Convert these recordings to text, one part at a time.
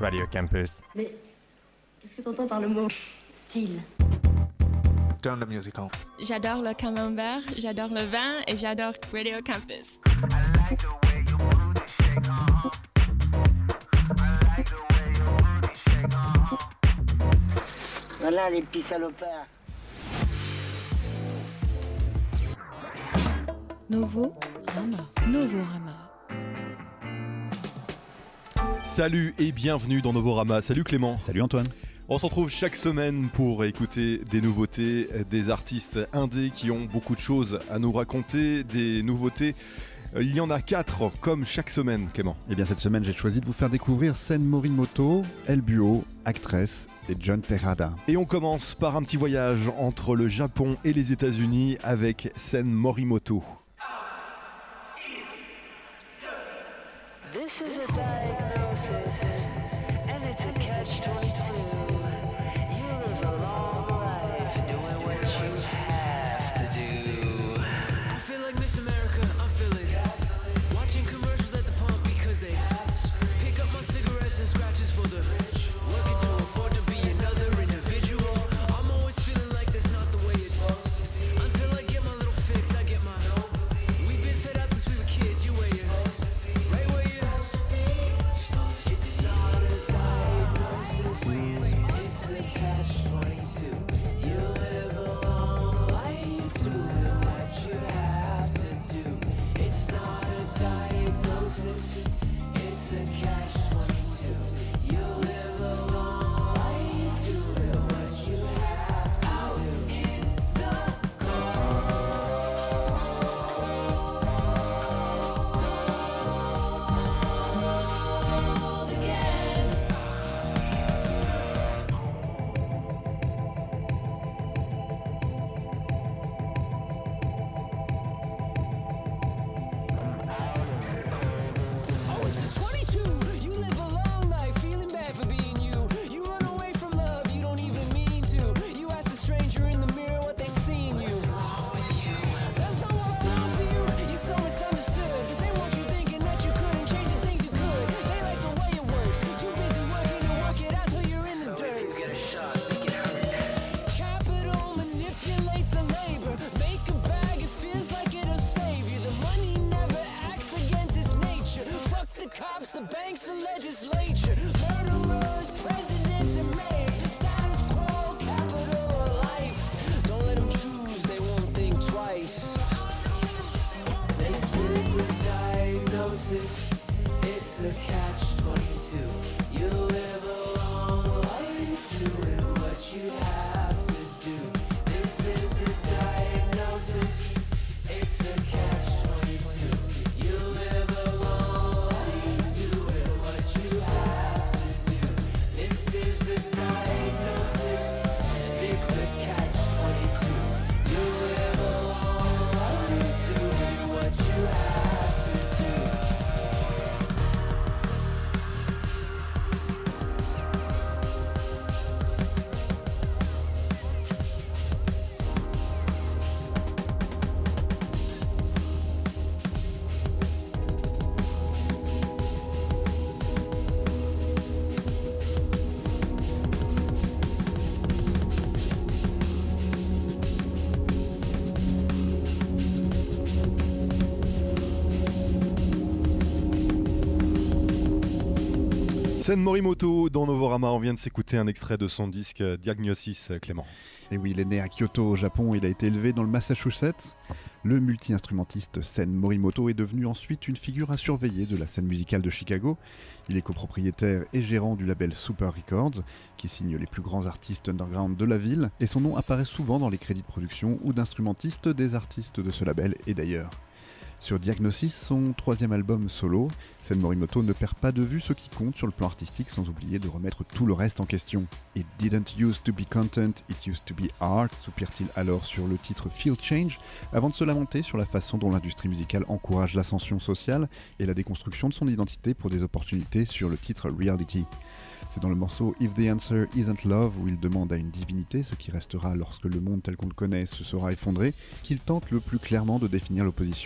Radio Campus. Mais qu'est-ce que t'entends par le mot style? Turn the music on. J'adore le camembert, j'adore le vin et j'adore Radio Campus. Voilà les petits salopards. Novorama. Salut et bienvenue dans Novorama. Salut Clément. Salut Antoine. On se retrouve chaque semaine pour écouter des nouveautés, des artistes indés qui ont beaucoup de choses à nous raconter, des nouveautés. Il y en a 4 comme chaque semaine, Clément. Et bien cette semaine, j'ai choisi de vous faire découvrir Sen Morimoto, El Buho, Actress et John Tejada. Et on commence par un petit voyage entre le Japon et les États-Unis avec Sen Morimoto. This is a diagnosis, and it's a catch-22. You live a long life doing what you have to do. I feel like Miss America, I'm feeling watching commercials at the pump because they pick up my cigarettes and scratches for the rich, working to afford to be another individual. I'm always feeling like that's not the way it's until I get my little fix, I get my we've been set up since we were kids, you wear your right where you. It's not a diagnosis, it's a catch-22. You live a long life doing what you have to do. It's not a diagnosis, it's a catch-22. You live a long life doing what you have to do. In the Oh, it's a 22. You live a long life, feeling bad for being you. You run away from love, you don't even mean to. You ask a stranger in the mirror what they see in you. That's not what I want for you. You're so misunderstood. They want you thinking that you couldn't change the things you could. They like the way it works. Too busy working to work it out till you're in the dirt. Capital manipulates the labor. Make a bag, it feels like it'll save you. The money never acts against its nature. Fuck the cops, the banks, the legislature. Murderers, presidents, and mayors. Status quo, capital, or life. Don't let them choose, they won't think twice. This is the diagnosis. It's a catch-22. You live a long life doing what you have to do. This is the diagnosis. It's a catch-22. You live a long life doing what you have to do. This is the diagnosis. It's a catch-22. You live a long life doing what you have to do. Sen Morimoto dans Novorama. On vient de s'écouter un extrait de son disque Diagnosis, Clément. Et oui, il est né à Kyoto au Japon, il a été élevé dans le Massachusetts. Le multi-instrumentiste Sen Morimoto est devenu ensuite une figure à surveiller de la scène musicale de Chicago. Il est copropriétaire et gérant du label Super Records, qui signe les plus grands artistes underground de la ville, et son nom apparaît souvent dans les crédits de production ou d'instrumentistes des artistes de ce label et d'ailleurs. Sur Diagnosis, son troisième album solo, Sen Morimoto ne perd pas de vue ce qui compte sur le plan artistique sans oublier de remettre tout le reste en question. It didn't used to be content, it used to be art, soupire-t-il alors sur le titre Feel Change, avant de se lamenter sur la façon dont l'industrie musicale encourage l'ascension sociale et la déconstruction de son identité pour des opportunités sur le titre Reality. C'est dans le morceau If the Answer Isn't Love où il demande à une divinité ce qui restera lorsque le monde tel qu'on le connaît se sera effondré, qu'il tente le plus clairement de définir l'opposition à ses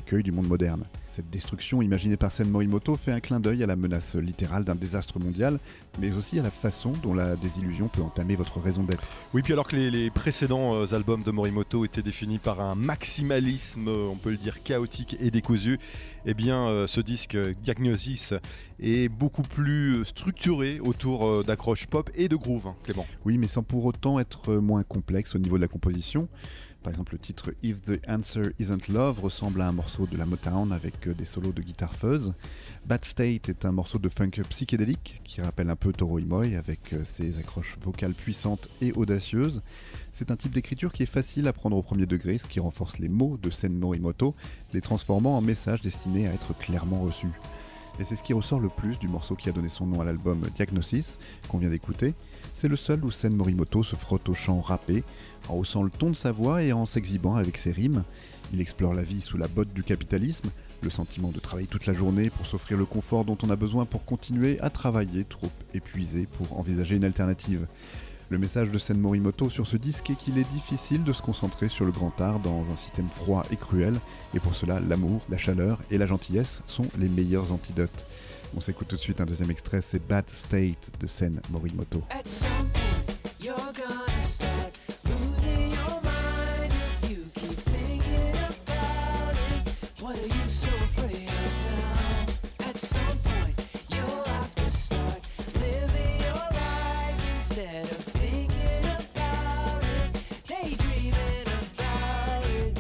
l'écueil du monde moderne. Cette destruction imaginée par Sen Morimoto fait un clin d'œil à la menace littérale d'un désastre mondial, mais aussi à la façon dont la désillusion peut entamer votre raison d'être. Oui, puis alors que les précédents albums de Morimoto étaient définis par un maximalisme, on peut le dire, chaotique et décousu, eh bien ce disque Diagnosis est beaucoup plus structuré autour d'accroches pop et de groove, hein, Clément. Oui, mais sans pour autant être moins complexe au niveau de la composition. Par exemple, le titre If the Answer Isn't Love ressemble à un morceau de la Motown avec des solos de guitare fuzz. Bad State est un morceau de funk psychédélique qui rappelle un peu Toro y Moi avec ses accroches vocales puissantes et audacieuses. C'est un type d'écriture qui est facile à prendre au premier degré, ce qui renforce les mots de Sen Morimoto, les transformant en messages destinés à être clairement reçus. Et c'est ce qui ressort le plus du morceau qui a donné son nom à l'album Diagnosis, qu'on vient d'écouter. C'est le seul où Sen Morimoto se frotte au chant rappé, en haussant le ton de sa voix et en s'exhibant avec ses rimes. Il explore la vie sous la botte du capitalisme, le sentiment de travailler toute la journée pour s'offrir le confort dont on a besoin pour continuer à travailler, trop épuisé pour envisager une alternative. Le message de Sen Morimoto sur ce disque est qu'il est difficile de se concentrer sur le grand art dans un système froid et cruel, et pour cela, l'amour, la chaleur et la gentillesse sont les meilleurs antidotes. On s'écoute tout de suite un deuxième extrait, c'est Bad State de Sen Morimoto. At some point, you're gonna start losing your mind if you keep thinking about it. What are you so afraid of now? At some point, you'll have to start living your life instead of thinking about it, daydreaming about it.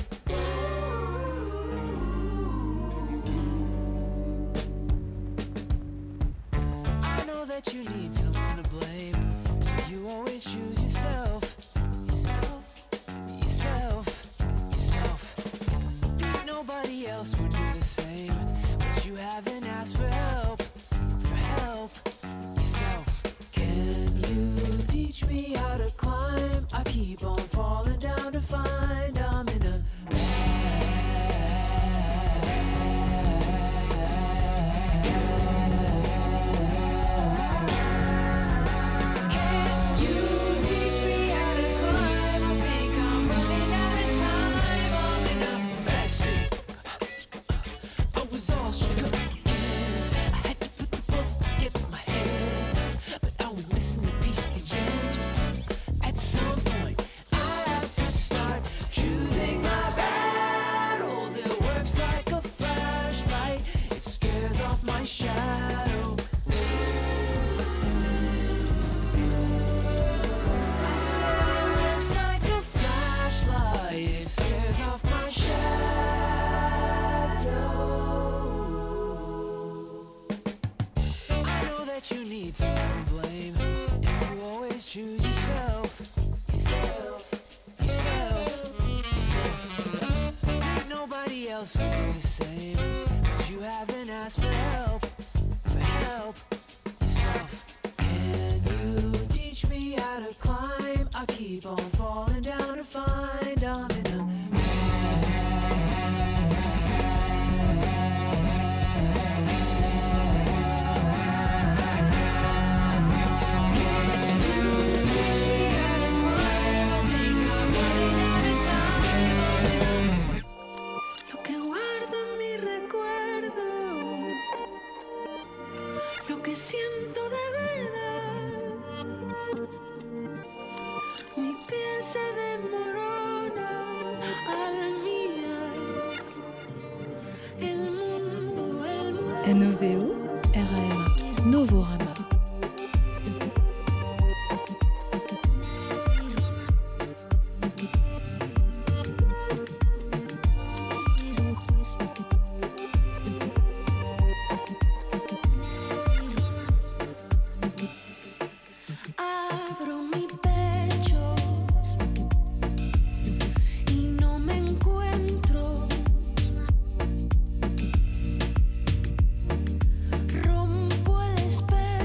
I know that you need someone to blame, so you always choose yourself. Think nobody else would do the same, but you haven't asked for help yourself. Can you teach me how to climb? I keep on falling down to find I'm in a NOVO, RAMA, Novorama. Abro mi pecho y no me encuentro. Rompo el espejo.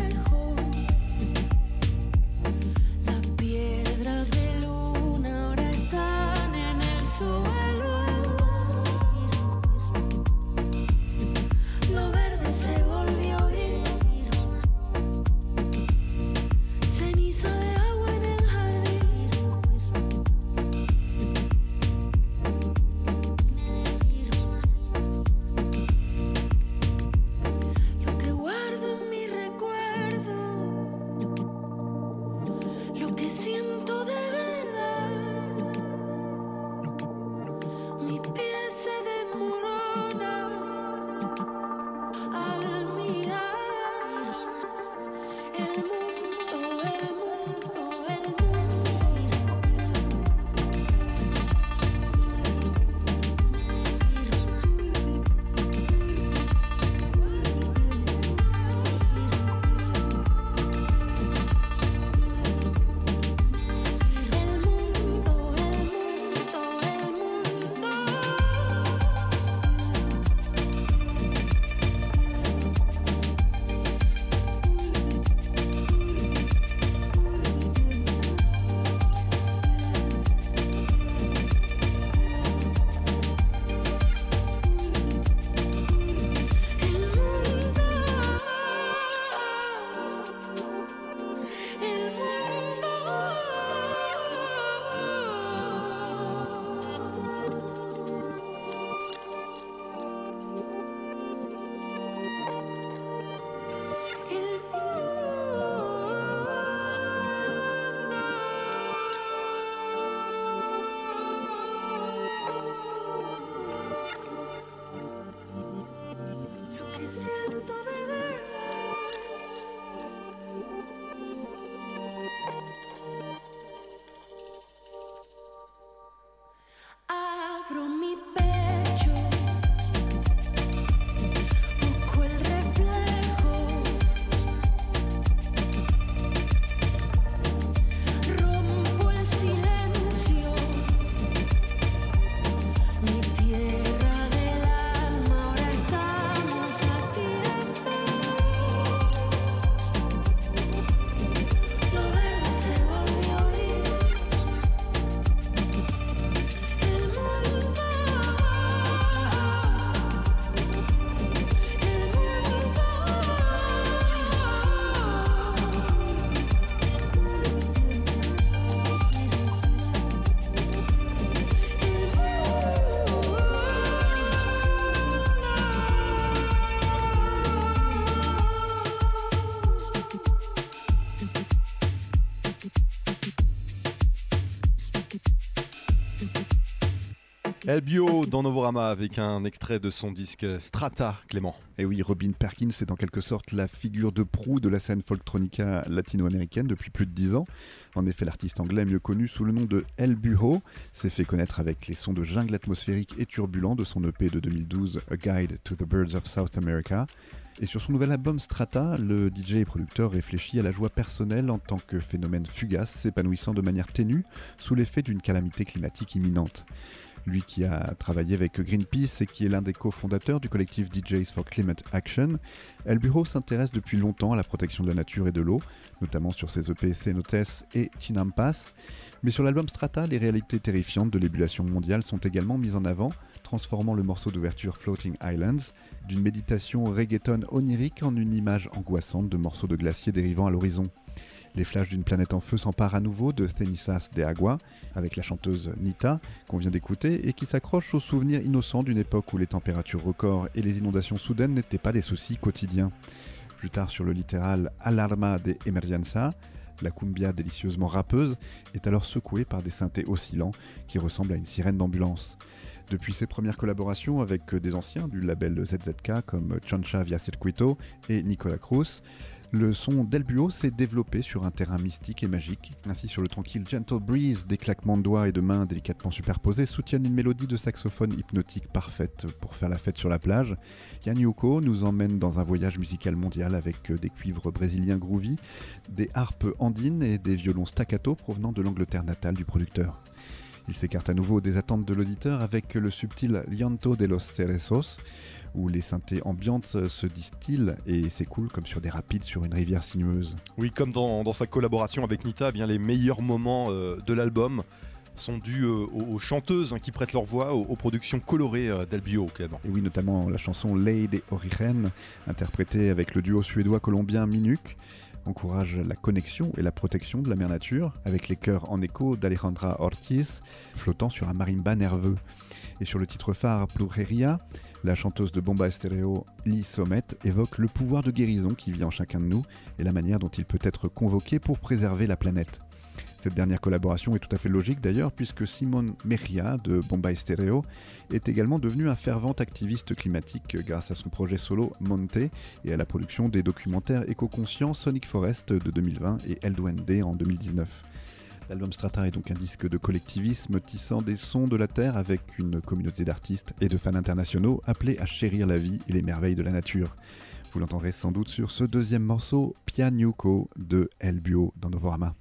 LBO dans Novorama avec un extrait de son disque Strata, Clément. Et oui, Robin Perkins est en quelque sorte la figure de proue de la scène folktronica latino-américaine depuis plus de 10 ans. En effet, l'artiste anglais mieux connu sous le nom de LBO s'est fait connaître avec les sons de jungle atmosphérique et turbulent de son EP de 2012 A Guide to the Birds of South America. Et sur son nouvel album Strata, le DJ et producteur réfléchit à la joie personnelle en tant que phénomène fugace s'épanouissant de manière ténue sous l'effet d'une calamité climatique imminente. Lui qui a travaillé avec Greenpeace et qui est l'un des cofondateurs du collectif DJs for Climate Action, LBO s'intéresse depuis longtemps à la protection de la nature et de l'eau, notamment sur ses EP Cenotes et Chinampas. Mais sur l'album Strata, les réalités terrifiantes de l'ébullition mondiale sont également mises en avant, transformant le morceau d'ouverture Floating Islands d'une méditation reggaeton onirique en une image angoissante de morceaux de glaciers dérivant à l'horizon. Les flashs d'une planète en feu s'emparent à nouveau de Cenizas de Agua, avec la chanteuse Nita, qu'on vient d'écouter, et qui s'accroche aux souvenirs innocents d'une époque où les températures records et les inondations soudaines n'étaient pas des soucis quotidiens. Plus tard sur le littéral Alarma de Emergencia, la cumbia délicieusement rappeuse est alors secouée par des synthés oscillants qui ressemblent à une sirène d'ambulance. Depuis ses premières collaborations avec des anciens du label ZZK comme Choncha Via Circuito et Nicolas Cruz, le son d'LBO s'est développé sur un terrain mystique et magique. Ainsi, sur le tranquille Gentle Breeze, des claquements de doigts et de mains délicatement superposés soutiennent une mélodie de saxophone hypnotique parfaite pour faire la fête sur la plage. Yann Yoko nous emmène dans un voyage musical mondial avec des cuivres brésiliens groovy, des harpes andines et des violons staccato provenant de l'Angleterre natale du producteur. Il s'écarte à nouveau des attentes de l'auditeur avec le subtil Llanto de los Cerezos, où les synthés ambiantes se distillent et s'écoulent comme sur des rapides sur une rivière sinueuse. Oui, comme dans sa collaboration avec Nita, eh bien, les meilleurs moments de l'album sont dus aux chanteuses qui prêtent leur voix aux productions colorées d'LBO, Clément. Et oui, notamment la chanson Ley de Origen, interprétée avec le duo suédois-colombien Minuk, encourage la connexion et la protection de la mère nature, avec les chœurs en écho d'Alejandra Ortiz, flottant sur un marimba nerveux. Et sur le titre phare Brujeria, la chanteuse de Bomba Estéreo, Lee Sommet, évoque le pouvoir de guérison qui vit en chacun de nous et la manière dont il peut être convoqué pour préserver la planète. Cette dernière collaboration est tout à fait logique d'ailleurs, puisque Simon Mejia de Bomba Estéreo est également devenu un fervent activiste climatique grâce à son projet solo Monte et à la production des documentaires éco-conscients Sonic Forest de 2020 et El Duende en 2019. L'album Strata est donc un disque de collectivisme tissant des sons de la Terre avec une communauté d'artistes et de fans internationaux appelés à chérir la vie et les merveilles de la nature. Vous l'entendrez sans doute sur ce deuxième morceau, Pianuco de LBO dans Novorama.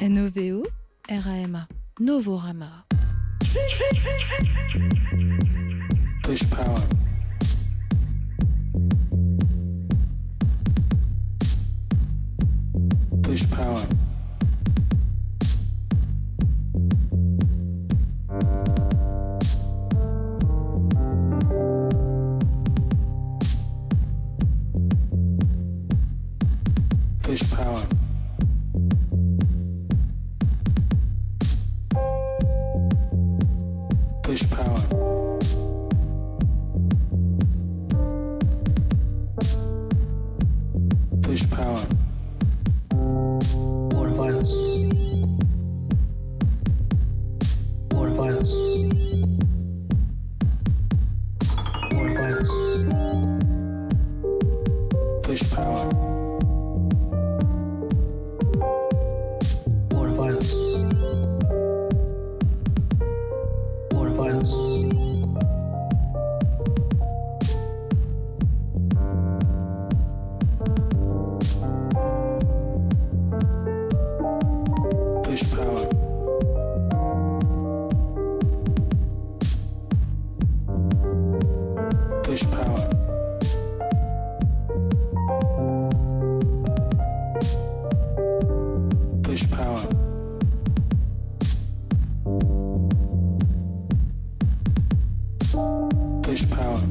N-O-V-O R-A-M-A. Novorama. Push power. Push power. Push power. Push power. Push power. More violence. More violence. More violence. Push power. More violence. More violence. Push power. Push power. Push power. Push power.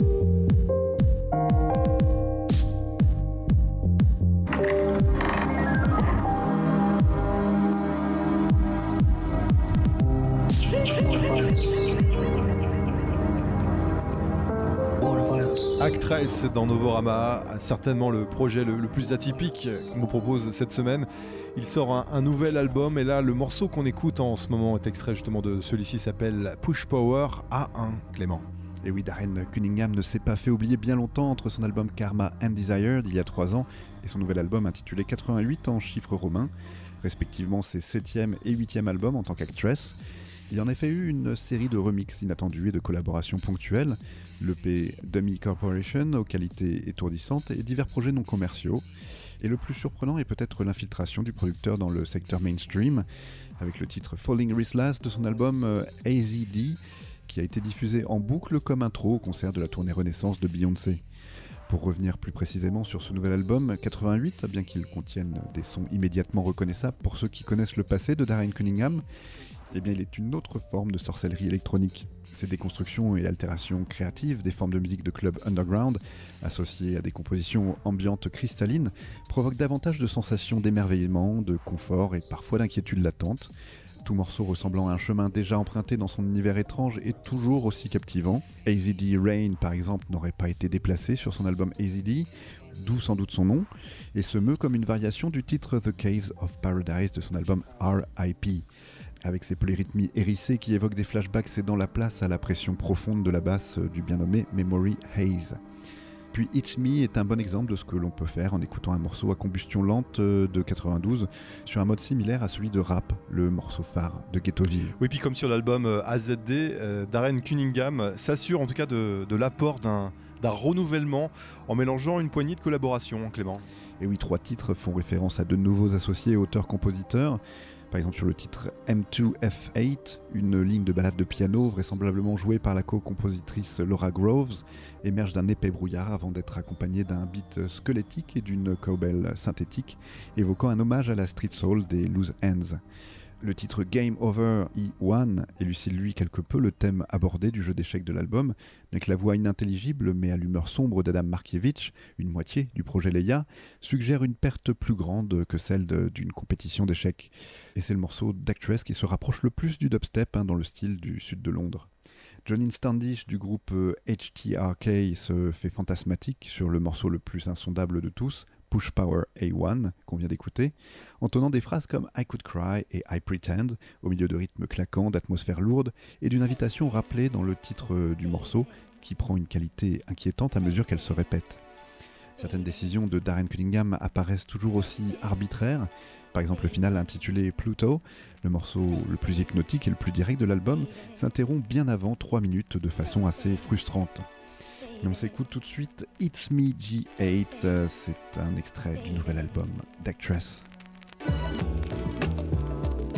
Actress dans Novorama, certainement le projet le plus atypique qu'on vous propose cette semaine. Il sort un nouvel album et là le morceau qu'on écoute en ce moment est extrait justement de celui-ci, s'appelle Push Power A1, Clément. Et oui, Darren Cunningham ne s'est pas fait oublier bien longtemps entre son album Karma and Desire d'il y a 3 ans et son nouvel album intitulé 88 en chiffres romains, respectivement ses 7e et 8e albums en tant qu'Actress. Il y en a fait eu une série de remixes inattendus et de collaborations ponctuelles, l'EP Dummy Corporation aux qualités étourdissantes et divers projets non commerciaux. Et le plus surprenant est peut-être l'infiltration du producteur dans le secteur mainstream, avec le titre Falling Rislas de son album AZD, qui a été diffusé en boucle comme intro au concert de la tournée Renaissance de Beyoncé. Pour revenir plus précisément sur ce nouvel album, 88, bien qu'il contienne des sons immédiatement reconnaissables pour ceux qui connaissent le passé de Darren Cunningham, eh bien il est une autre forme de sorcellerie électronique. Ces déconstructions et altérations créatives des formes de musique de club underground, associées à des compositions ambiantes cristallines, provoquent davantage de sensations d'émerveillement, de confort et parfois d'inquiétude latente. Tout morceau ressemblant à un chemin déjà emprunté dans son univers étrange est toujours aussi captivant. AZD Rain par exemple n'aurait pas été déplacé sur son album AZD, d'où sans doute son nom, et se meut comme une variation du titre The Caves of Paradise de son album R.I.P., avec ses polyrythmies hérissées qui évoquent des flashbacks cédant la place à la pression profonde de la basse du bien nommé Memory Haze. Puis It's Me est un bon exemple de ce que l'on peut faire en écoutant un morceau à combustion lente de 92 sur un mode similaire à celui de Rap, le morceau phare de Ghettoville. Oui, puis comme sur l'album AZD, Darren Cunningham s'assure en tout cas de l'apport d'un renouvellement en mélangeant une poignée de collaborations, Clément. Et oui, 3 titres font référence à de nouveaux associés auteurs-compositeurs. Par exemple sur le titre M2F8, une ligne de ballade de piano vraisemblablement jouée par la co-compositrice Laura Groves émerge d'un épais brouillard avant d'être accompagnée d'un beat squelettique et d'une cowbell synthétique évoquant un hommage à la street soul des Loose Ends. Le titre Game Over E1 élucide lui quelque peu le thème abordé du jeu d'échecs de l'album, bien que la voix inintelligible mais à l'humeur sombre d'Adam Markiewicz, une moitié du projet Leia, suggère une perte plus grande que celle d'une compétition d'échecs. Et c'est le morceau d'Actress qui se rapproche le plus du dubstep dans le style du sud de Londres. Johnny Standish du groupe HTRK se fait fantasmatique sur le morceau le plus insondable de tous, Push Power A1, qu'on vient d'écouter, entonnant des phrases comme I Could Cry et I Pretend, au milieu de rythmes claquants, d'atmosphères lourdes, et d'une invitation rappelée dans le titre du morceau, qui prend une qualité inquiétante à mesure qu'elle se répète. Certaines décisions de Darren Cunningham apparaissent toujours aussi arbitraires. Par exemple, le final intitulé Pluto, le morceau le plus hypnotique et le plus direct de l'album, s'interrompt bien avant 3 minutes de façon assez frustrante. Et on s'écoute tout de suite It's Me G8, c'est un extrait du nouvel album d'Actress.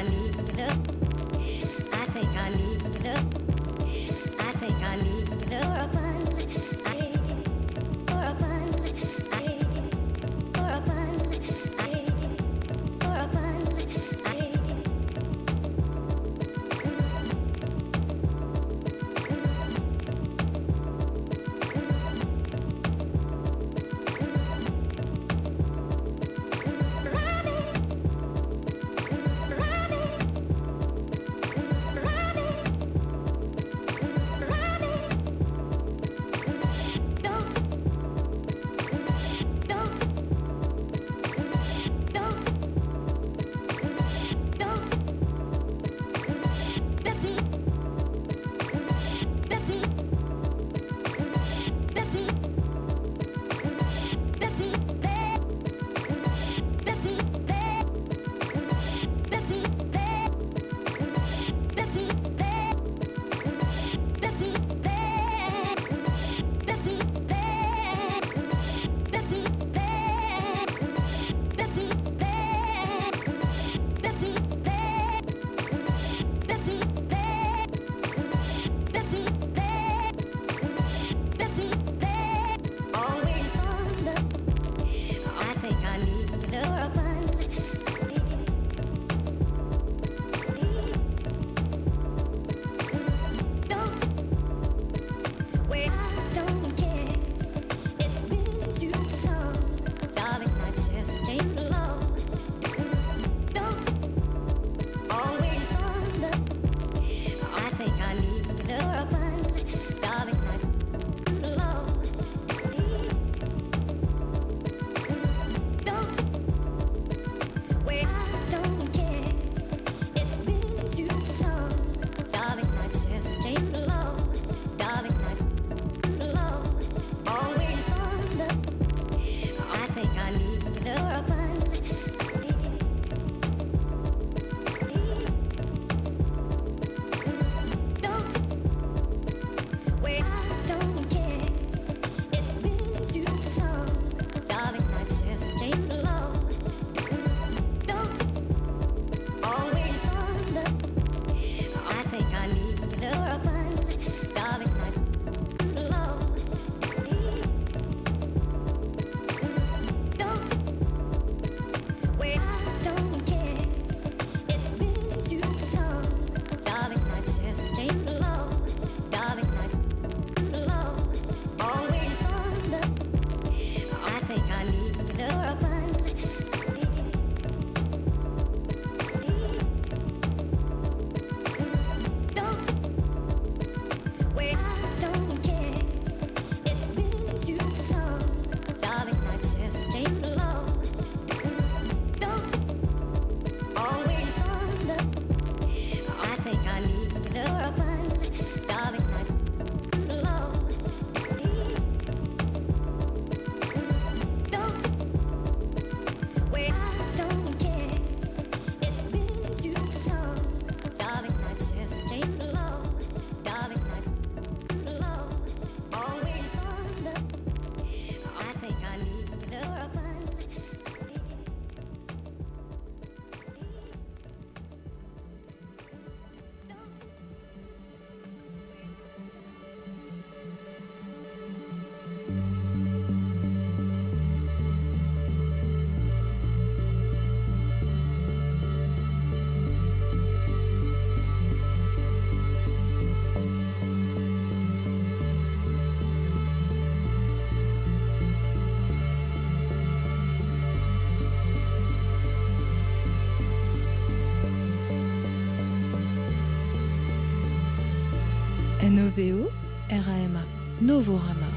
NOVO, RAMA, Novorama.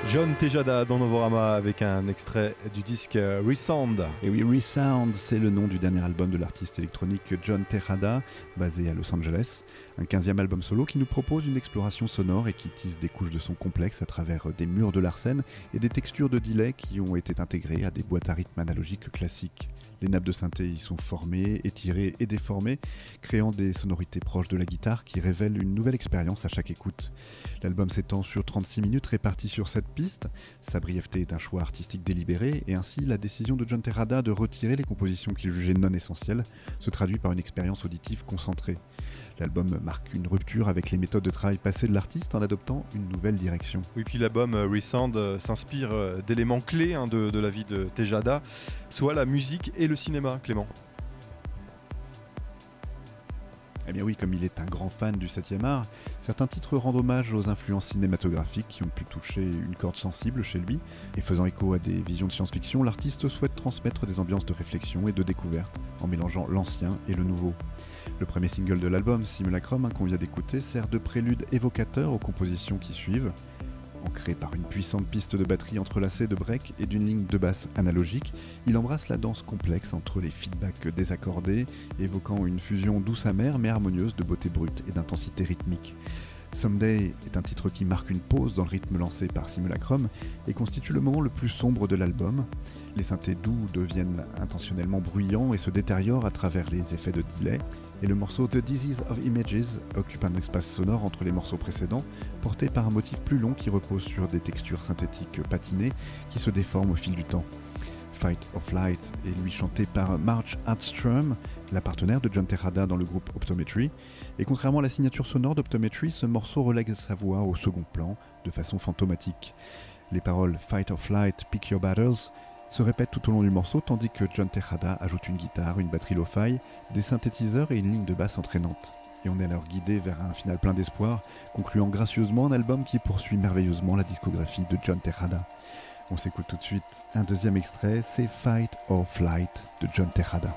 John Tejada dans Novorama avec un extrait du disque Resound. Et oui, Resound, c'est le nom du dernier album de l'artiste électronique John Tejada, basé à Los Angeles. Un 15e album solo qui nous propose une exploration sonore et qui tisse des couches de son complexe à travers des murs de Larsen et des textures de delay qui ont été intégrées à des boîtes à rythme analogiques classiques. Les nappes de synthé y sont formées, étirées et déformées, créant des sonorités proches de la guitare qui révèlent une nouvelle expérience à chaque écoute. L'album s'étend sur 36 minutes réparties sur 7 pistes. Sa brièveté est un choix artistique délibéré et ainsi la décision de John Tejada de retirer les compositions qu'il jugeait non essentielles se traduit par une expérience auditive concentrée. L'album marque une rupture avec les méthodes de travail passées de l'artiste en adoptant une nouvelle direction. Oui, puis l'album Resound s'inspire d'éléments clés de la vie de Tejada, soit la musique et le cinéma, Clément. Eh bien oui, comme il est un grand fan du 7e art, certains titres rendent hommage aux influences cinématographiques qui ont pu toucher une corde sensible chez lui, et faisant écho à des visions de science-fiction, l'artiste souhaite transmettre des ambiances de réflexion et de découverte en mélangeant l'ancien et le nouveau. Le premier single de l'album, Simulacrum, qu'on vient d'écouter, sert de prélude évocateur aux compositions qui suivent. Ancré par une puissante piste de batterie entrelacée de breaks et d'une ligne de basse analogique, il embrasse la danse complexe entre les feedbacks désaccordés, évoquant une fusion douce amère mais harmonieuse de beauté brute et d'intensité rythmique. Someday est un titre qui marque une pause dans le rythme lancé par Simulacrum et constitue le moment le plus sombre de l'album. Les synthés doux deviennent intentionnellement bruyants et se détériorent à travers les effets de delay, et le morceau The Disease of Images occupe un espace sonore entre les morceaux précédents, porté par un motif plus long qui repose sur des textures synthétiques patinées qui se déforment au fil du temps. Fight of Light est lui chanté par Marge Hardstrom, la partenaire de John Tejada dans le groupe Optometry, et contrairement à la signature sonore d'Optometry, ce morceau relègue sa voix au second plan de façon fantomatique. Les paroles Fight of Light, Pick Your Battles se répètent tout au long du morceau, tandis que John Tejada ajoute une guitare, une batterie lo-fi, des synthétiseurs et une ligne de basse entraînante. Et on est alors guidé vers un final plein d'espoir, concluant gracieusement un album qui poursuit merveilleusement la discographie de John Tejada. On s'écoute tout de suite un deuxième extrait, c'est Fight or Flight de John Tejada.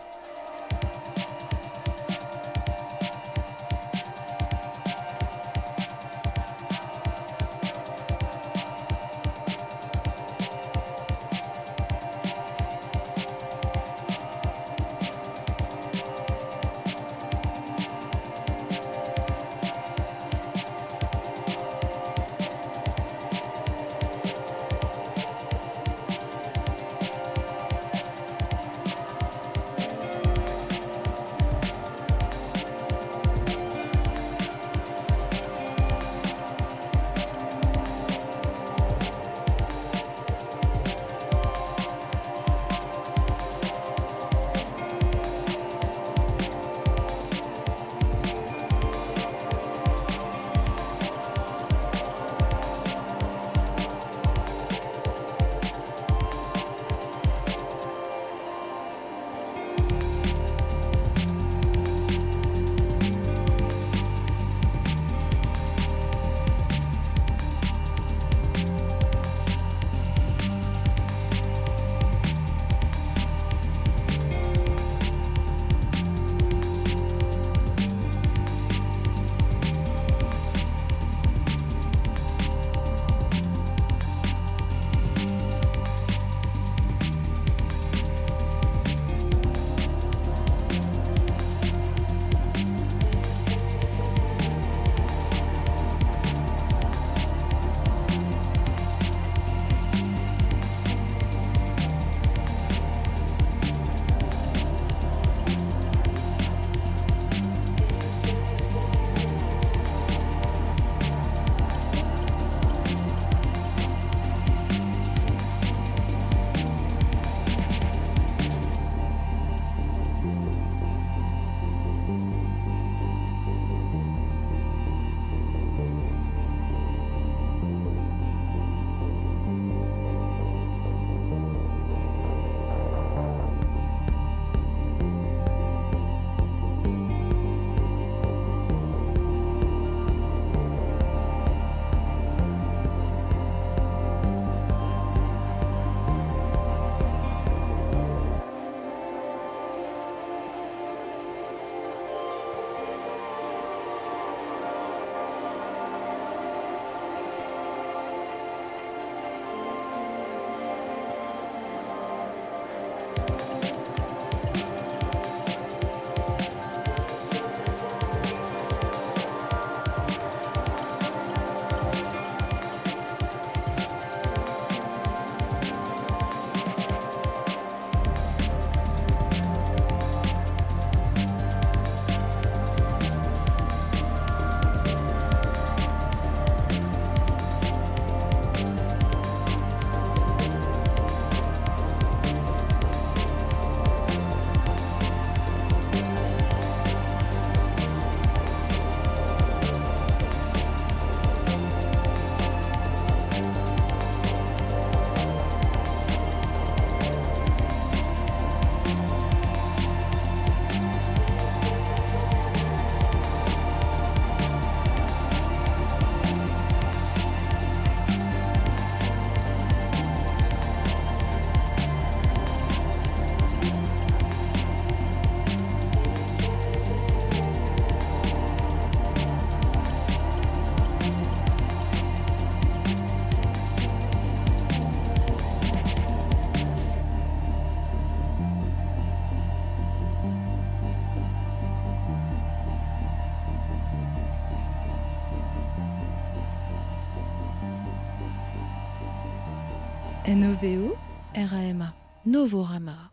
Novorama. Novorama.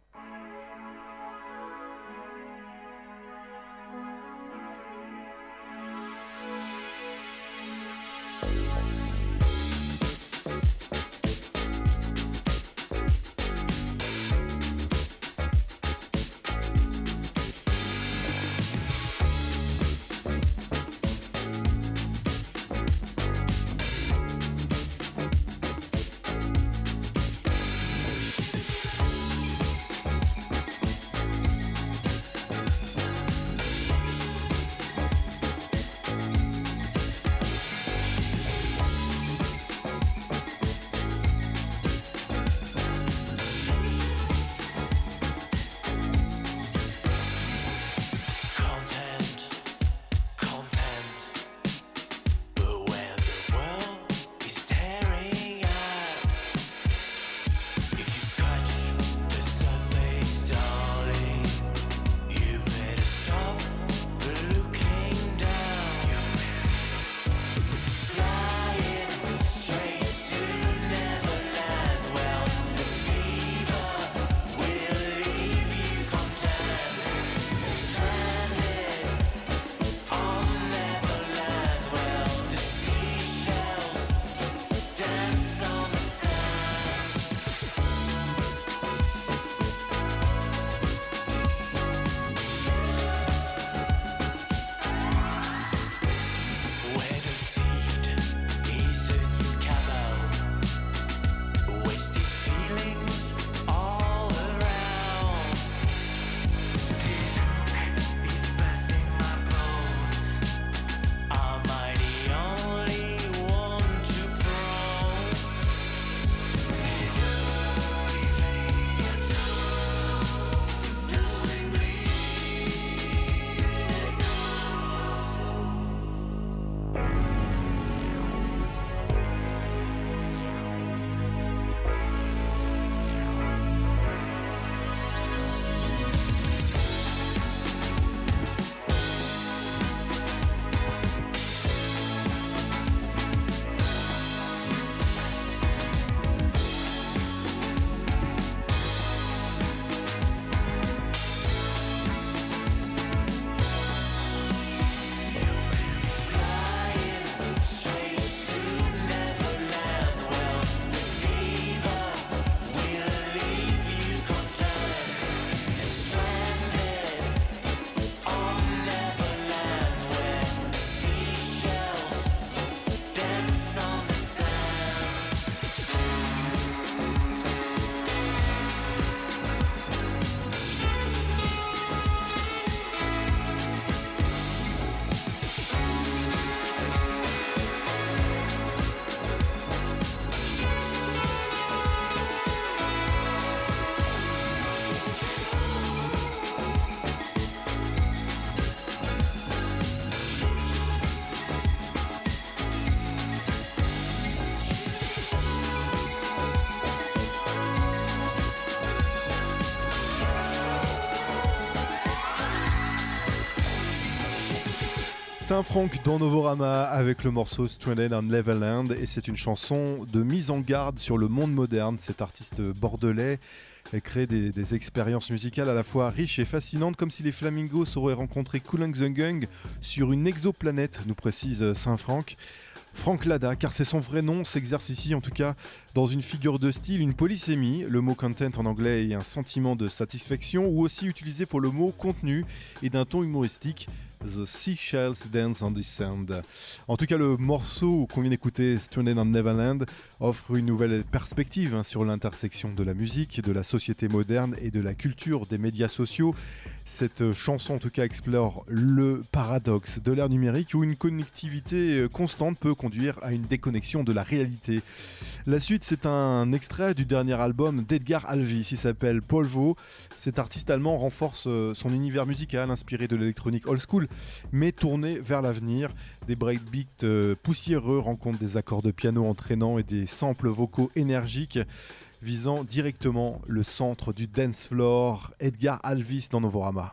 Saint-Franck dans Novorama avec le morceau Stranded on Neverland, et c'est une chanson de mise en garde sur le monde moderne. Cet artiste bordelais crée des expériences musicales à la fois riches et fascinantes, comme si les Flamingos auraient rencontré Kulangzungung sur une exoplanète, nous précise Saint-Franck. Franck Lada, car c'est son vrai nom, s'exerce ici en tout cas dans une figure de style, une polysémie. Le mot content en anglais est un sentiment de satisfaction, ou aussi utilisé pour le mot contenu et d'un ton humoristique. The Seashells Dance on the Sand. En tout cas, le morceau qu'on vient d'écouter, Stranded on Neverland, offre une nouvelle perspective sur l'intersection de la musique, de la société moderne et de la culture des médias sociaux. Cette chanson, en tout cas, explore le paradoxe de l'ère numérique où une connectivité constante peut conduire à une déconnexion de la réalité. La suite, c'est un extrait du dernier album d'Edgar Alvis. Il s'appelle Polvo. Cet artiste allemand renforce son univers musical inspiré de l'électronique old school, mais tourné vers l'avenir. Des breakbeats poussiéreux rencontrent des accords de piano entraînants et des samples vocaux énergiques visant directement le centre du dance floor. Edgar Alvis dans Novorama.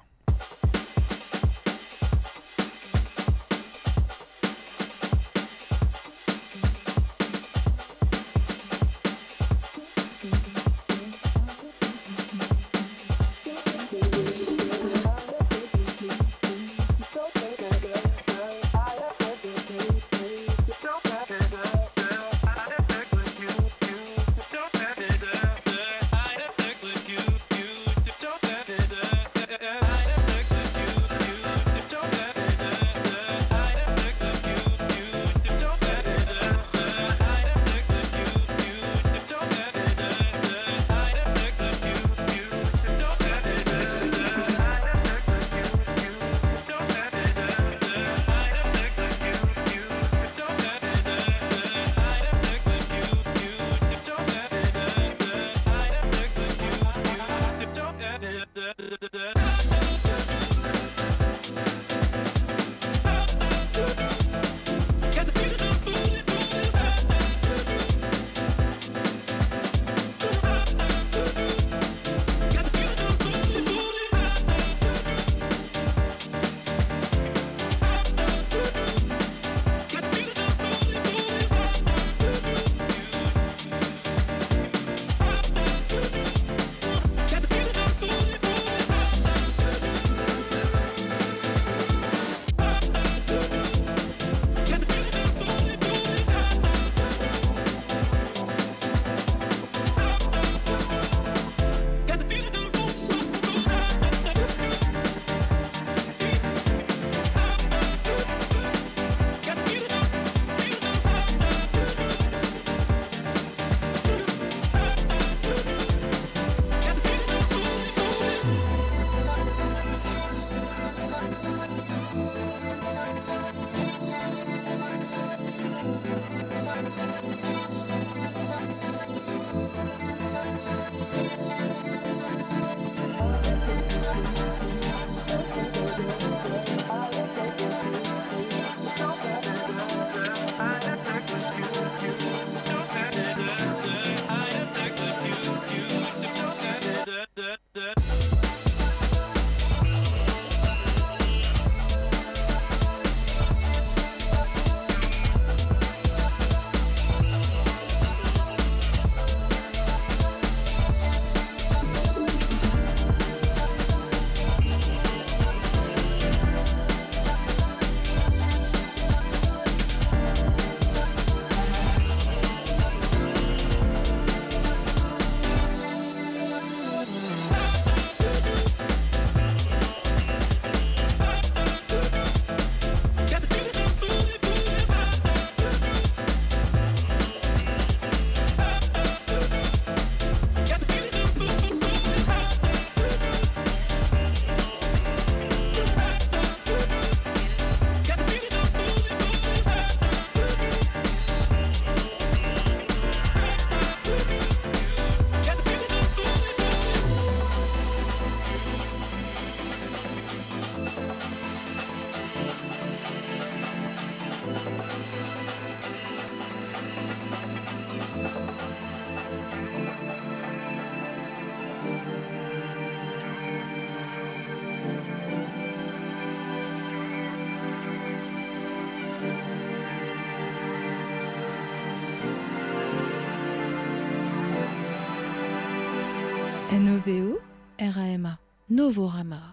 N-O-V-O R-A-M-A. Novorama.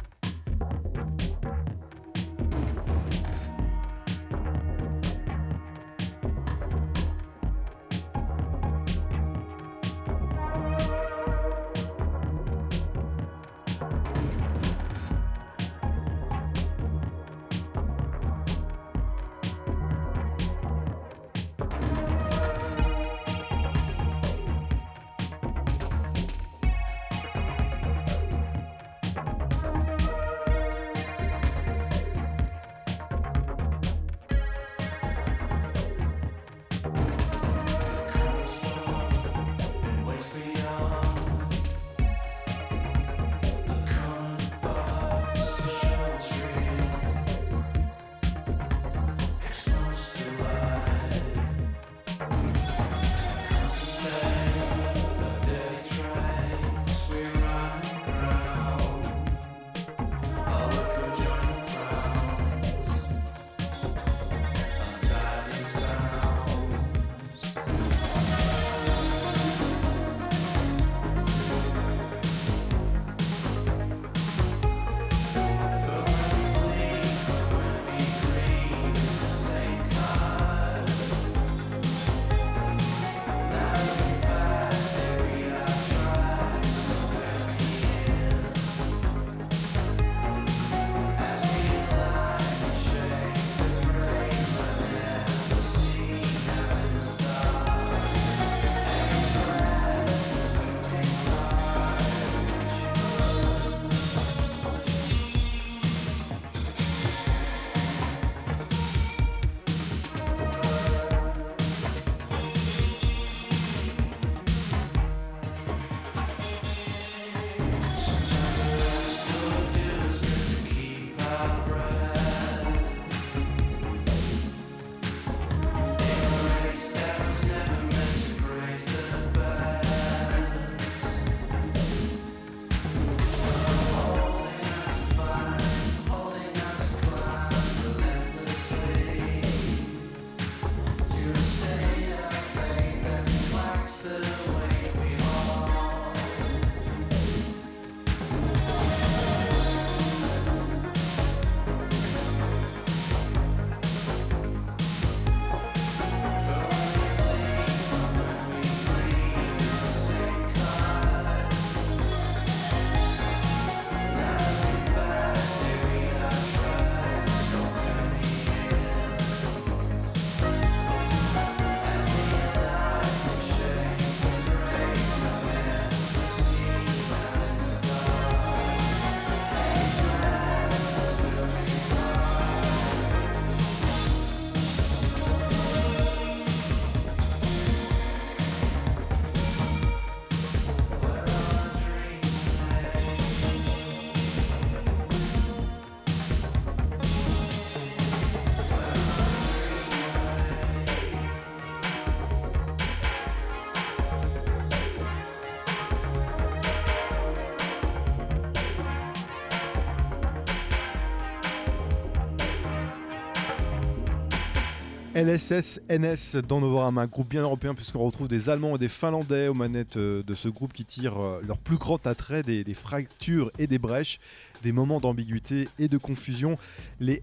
LSS-NS dans Novorama, un groupe bien européen puisqu'on retrouve des Allemands et des Finlandais aux manettes de ce groupe qui tirent leur plus grand attrait des fractures et des brèches, des moments d'ambiguïté et de confusion. Les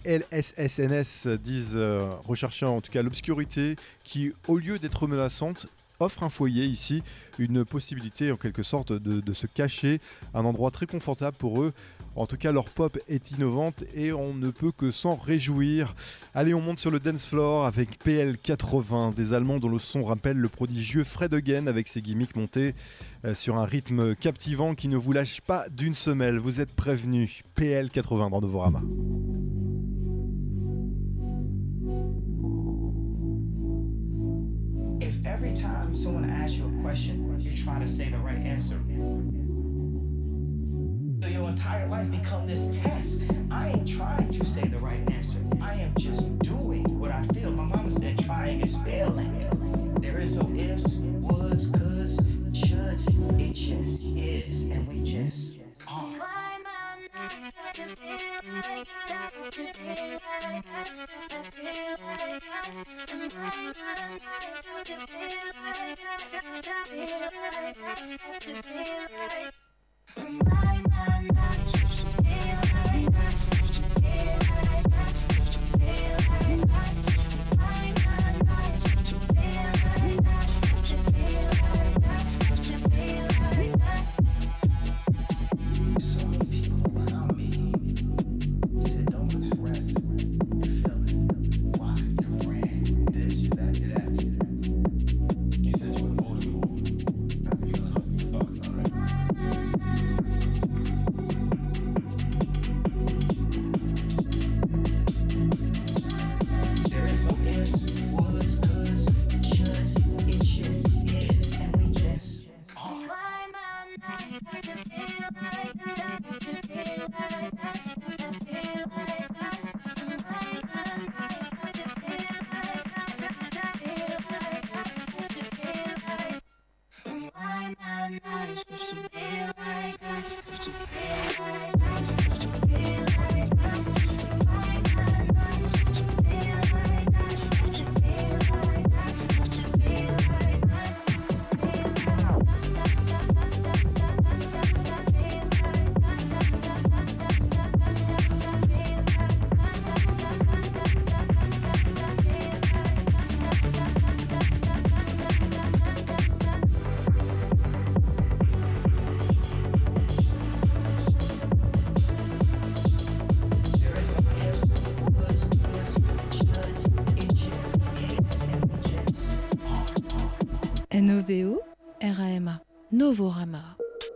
LSS-NS disent rechercher en tout cas l'obscurité qui, au lieu d'être menaçante, offre un foyer ici, une possibilité en quelque sorte de se cacher, un endroit très confortable pour eux. En tout cas, leur pop est innovante et on ne peut que s'en réjouir. Allez, on monte sur le dance floor avec PL80, des Allemands dont le son rappelle le prodigieux Fred Again avec ses gimmicks montés sur un rythme captivant qui ne vous lâche pas d'une semelle. Vous êtes prévenus. PL80 dans Novorama. If every time someone asks you a question, you're trying to say the right answer, so your entire life become this test. I ain't trying to say the right answer. I am just doing what I feel. My mama said trying is failing. There is no ifs, woulds, coulds, shoulds. It just is, and we just are. NOVO, RAMA, Novorama.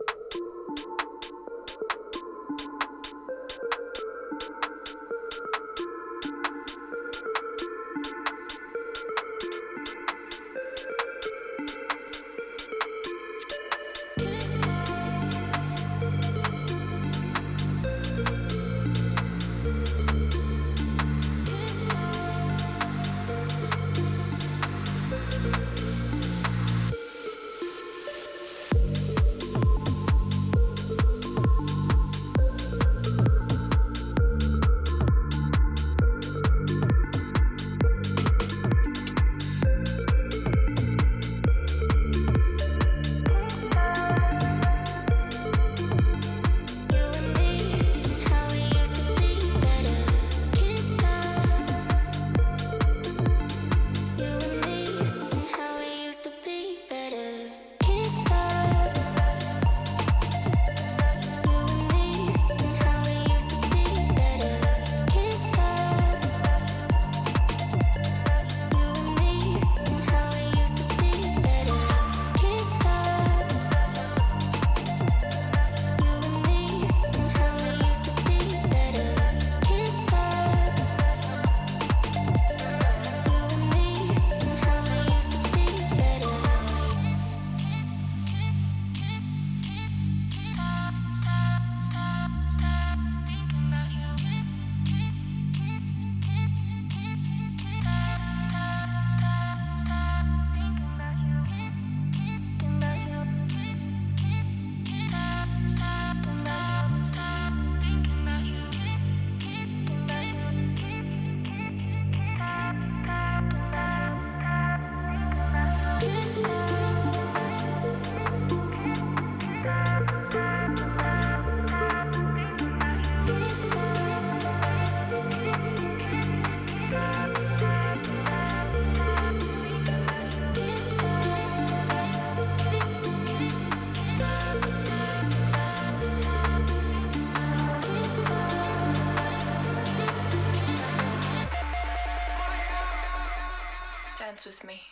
dance with me.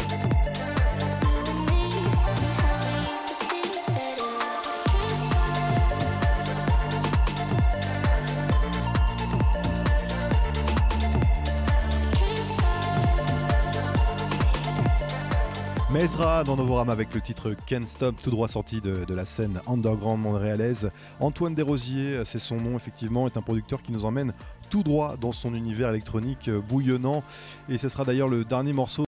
Kiss Mesra dans Novorama avec le titre Can't Stop, tout droit sorti de la scène underground montréalaise. Antoine Desrosiers, c'est son nom effectivement, est un producteur qui nous emmène tout droit dans son univers électronique bouillonnant. Et ce sera d'ailleurs le dernier morceau